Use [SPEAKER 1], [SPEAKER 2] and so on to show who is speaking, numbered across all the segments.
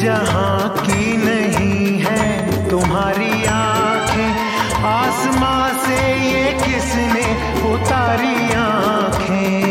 [SPEAKER 1] जहां की नहीं है तुम्हारी आंखें, आसमां से ये किसने उतारी आंखें।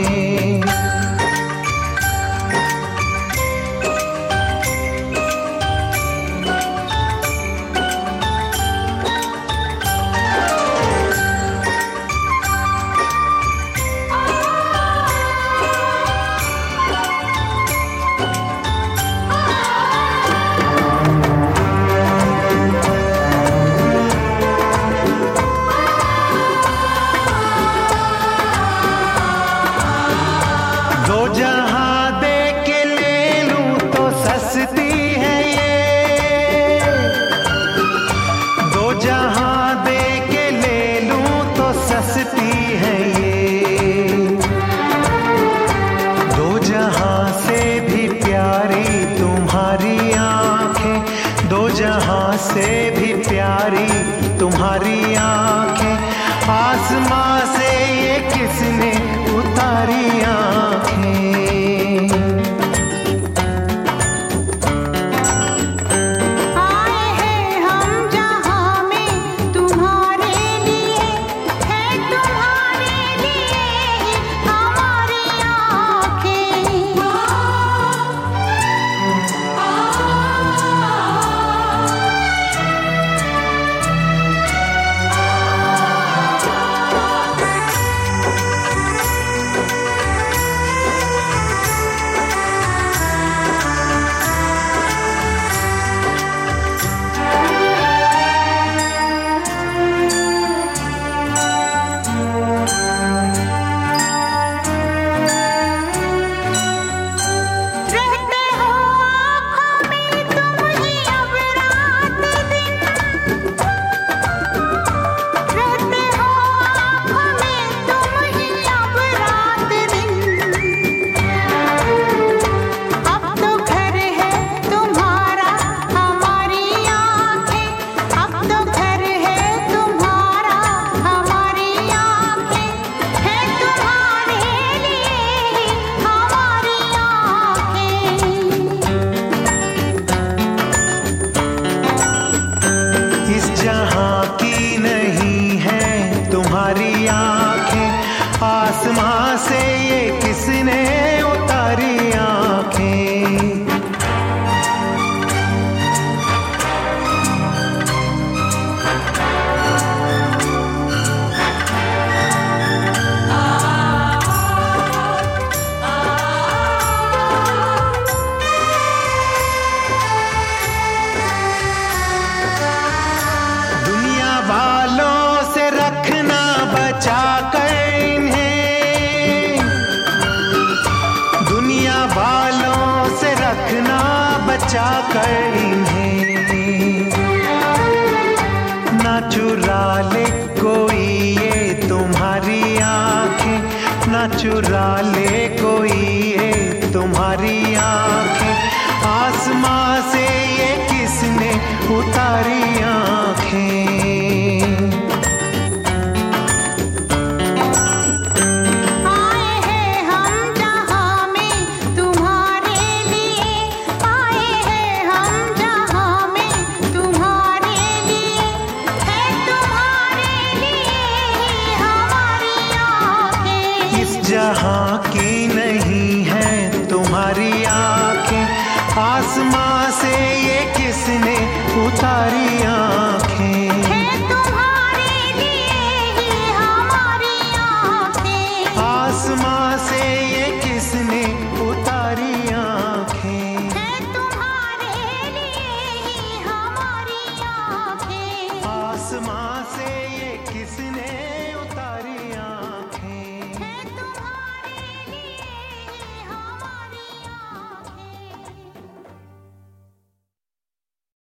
[SPEAKER 1] दो जहां दे के ले लूं तो सस्ती है ये, दो जहां दे के ले लूं तो सस्ती है ये। दो जहां से भी प्यारी तुम्हारी आंखें, दो जहां से भी प्यारी तुम्हारी आंखें, आसमां से ये किसने उतारी आंखें। जहां की नहीं है तुम्हारी आंखें, आसमां से ये किसने उतारी आंखें। बालों से रखना बचा कर इन्हें, दुनिया बालों से रखना बचा कर इन्हें। ना चुरा ले कोई ये तुम्हारी आंखें, ना चुरा ले कोई ये तुम्हारी आंखें, आसमां से ये किसने उतारी आंखें। जहां की नहीं है तुम्हारी आंखें, आसमां से ये किसने उतारी आंखें।
[SPEAKER 2] है तुम्हारे लिए ही हमारी आंखें,
[SPEAKER 1] आसमां से ये किसने उतारी आंखें।
[SPEAKER 2] है तुम्हारे लिए ही हमारी आंखें,
[SPEAKER 1] आसमां से ये किसने